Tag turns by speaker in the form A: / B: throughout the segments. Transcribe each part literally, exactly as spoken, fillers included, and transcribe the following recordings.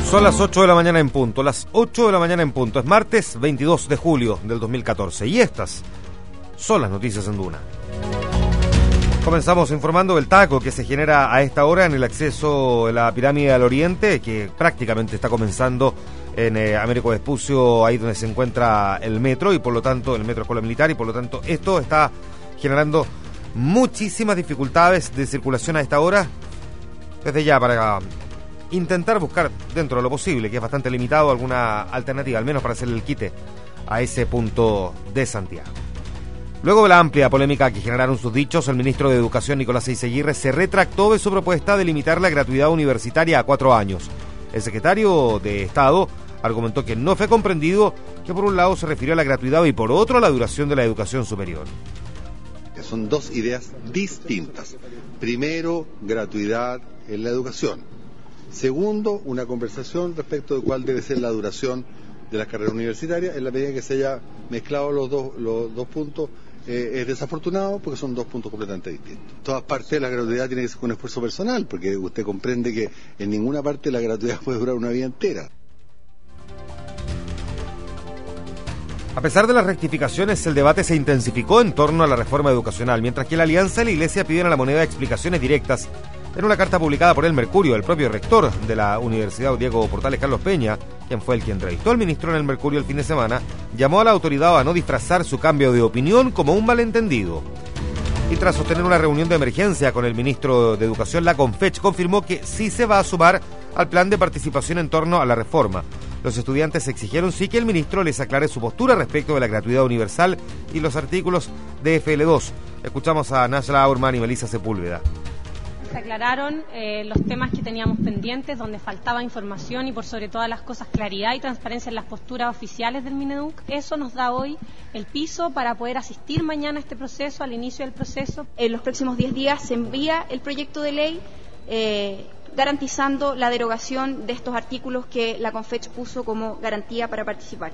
A: Son las ocho de la mañana en punto, las ocho de la mañana en punto. Es martes veintidós de julio del dos mil catorce y estas son las noticias en Duna. Comenzamos informando del taco que se genera a esta hora en el acceso de la pirámide al oriente, que prácticamente está comenzando en eh, Américo Vespucio, ahí donde se encuentra el metro y por lo tanto el metro Escuela Militar, y por lo tanto esto está generando muchísimas dificultades de circulación a esta hora. Desde ya, para intentar buscar dentro de lo posible, que es bastante limitado, alguna alternativa, al menos para hacerle el quite a ese punto de Santiago. Luego de la amplia polémica que generaron sus dichos, el ministro de Educación, Nicolás Eiseguirre, se retractó de su propuesta de limitar la gratuidad universitaria a cuatro años. El secretario de Estado argumentó que no fue comprendido, que por un lado se refirió a la gratuidad y por otro a la duración de la educación superior.
B: Son dos ideas distintas. Primero, gratuidad en la educación. Segundo, una conversación respecto de cuál debe ser la duración de las carreras universitarias. En la medida que se haya mezclado los dos, los dos puntos, eh, es desafortunado porque son dos puntos completamente distintos. En todas partes la gratuidad tiene que ser con esfuerzo personal, porque usted comprende que en ninguna parte la gratuidad puede durar una vida entera.
A: A pesar de las rectificaciones, el debate se intensificó en torno a la reforma educacional, mientras que la Alianza y la Iglesia piden a la moneda explicaciones directas. En una carta publicada por El Mercurio, el propio rector de la Universidad Diego Portales, Carlos Peña, quien fue el que entrevistó al ministro en El Mercurio el fin de semana, llamó a la autoridad a no disfrazar su cambio de opinión como un malentendido. Y tras sostener una reunión de emergencia con el ministro de Educación, la CONFECH confirmó que sí se va a sumar al plan de participación en torno a la reforma. Los estudiantes exigieron sí que el ministro les aclare su postura respecto de la gratuidad universal y los artículos de F L dos. Escuchamos a Nashla Aurman y Melissa Sepúlveda.
C: Se aclararon eh, los temas que teníamos pendientes, donde faltaba información y por sobre todas las cosas claridad y transparencia en las posturas oficiales del Mineduc. Eso nos da hoy el piso para poder asistir mañana a este proceso, al inicio del proceso.
D: En los próximos diez días se envía el proyecto de ley eh, garantizando la derogación de estos artículos que la CONFECH puso como garantía para participar.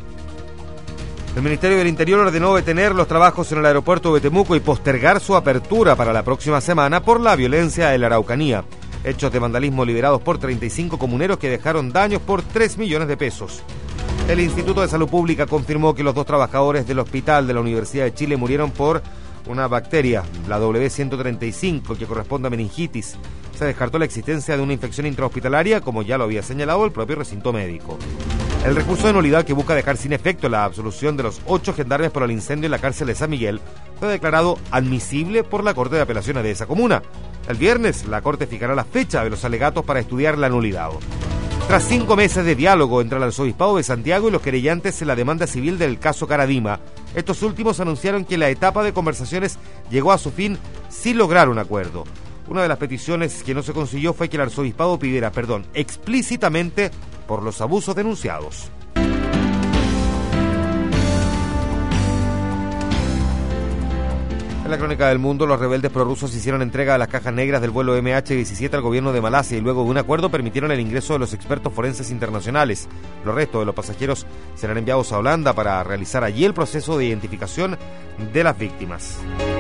A: El Ministerio del Interior ordenó detener los trabajos en el aeropuerto de Temuco y postergar su apertura para la próxima semana por la violencia en la Araucanía. Hechos de vandalismo liderados por treinta y cinco comuneros que dejaron daños por tres millones de pesos. El Instituto de Salud Pública confirmó que los dos trabajadores del hospital de la Universidad de Chile murieron por una bacteria, la W ciento treinta y cinco, que corresponde a meningitis. Se descartó la existencia de una infección intrahospitalaria, como ya lo había señalado el propio recinto médico. El recurso de nulidad que busca dejar sin efecto la absolución de los ocho gendarmes por el incendio en la cárcel de San Miguel fue declarado admisible por la Corte de Apelaciones de esa comuna. El viernes, la Corte fijará la fecha de los alegatos para estudiar la nulidad. Tras cinco meses de diálogo entre el Arzobispado de Santiago y los querellantes en la demanda civil del caso Caradima, estos últimos anunciaron que la etapa de conversaciones llegó a su fin sin lograr un acuerdo. Una de las peticiones que no se consiguió fue que el Arzobispado pidiera perdón explícitamente por los abusos denunciados. En la crónica del mundo, los rebeldes prorrusos hicieron entrega de las cajas negras del vuelo M H diecisiete al gobierno de Malasia y luego de un acuerdo permitieron el ingreso de los expertos forenses internacionales. Los restos de los pasajeros serán enviados a Holanda para realizar allí el proceso de identificación de las víctimas.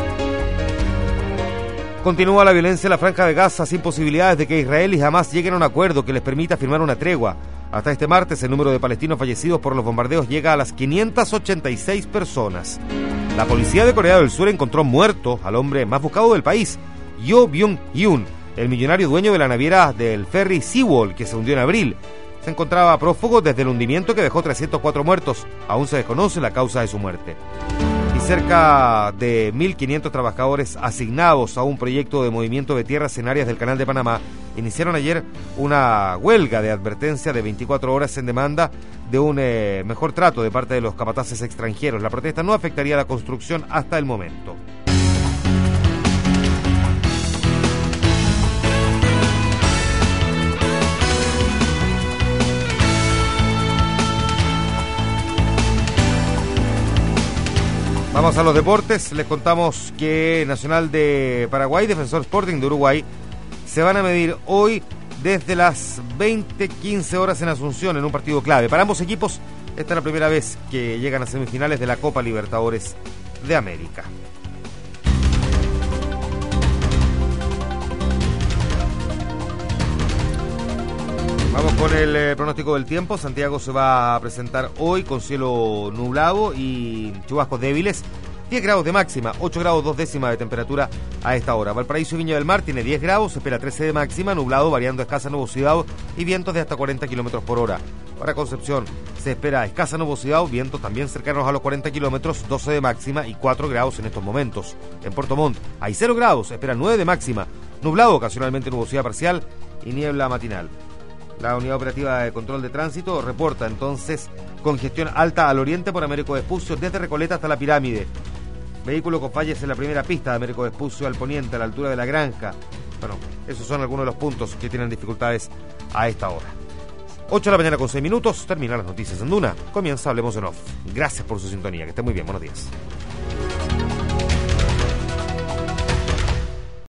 A: Continúa la violencia en la Franja de Gaza sin posibilidades de que Israel y Hamas lleguen a un acuerdo que les permita firmar una tregua. Hasta este martes, el número de palestinos fallecidos por los bombardeos llega a las quinientas ochenta y seis personas. La policía de Corea del Sur encontró muerto al hombre más buscado del país, Yo Byung-hyun, el millonario dueño de la naviera del ferry Seawall, que se hundió en abril. Se encontraba prófugo desde el hundimiento que dejó trescientos cuatro muertos. Aún se desconoce la causa de su muerte. Y cerca de mil quinientos trabajadores asignados a un proyecto de movimiento de tierras en áreas del Canal de Panamá iniciaron ayer una huelga de advertencia de veinticuatro horas en demanda de un eh, mejor trato de parte de los capataces extranjeros. La protesta no afectaría a la construcción hasta el momento. Vamos a los deportes. Les contamos que Nacional de Paraguay, Defensor Sporting de Uruguay se van a medir hoy desde las veinte quince horas en Asunción en un partido clave. Para ambos equipos, esta es la primera vez que llegan a semifinales de la Copa Libertadores de América. Vamos Con el eh, pronóstico del tiempo, Santiago se va a presentar hoy con cielo nublado y chubascos débiles. diez grados de máxima, ocho grados dos décimas de temperatura a esta hora. Valparaíso y Viña del Mar tiene diez grados, se espera trece de máxima, nublado, variando escasa nubosidad y vientos de hasta cuarenta kilómetros por hora. Para Concepción se espera escasa nubosidad, vientos también cercanos a los cuarenta kilómetros, doce de máxima y cuatro grados en estos momentos. En Puerto Montt hay cero grados, se espera nueve de máxima, nublado, ocasionalmente nubosidad parcial y niebla matinal. La Unidad Operativa de Control de Tránsito reporta entonces congestión alta al oriente por Américo Vespucio desde Recoleta hasta la Pirámide. Vehículo con fallas en la primera pista de Américo Vespucio al poniente, a la altura de la Granja. Bueno, esos son algunos de los puntos que tienen dificultades a esta hora. ocho de la mañana con seis minutos, terminan las noticias en Duna. Comienza Hablemos en Off. Gracias por su sintonía, que esté muy bien, buenos días.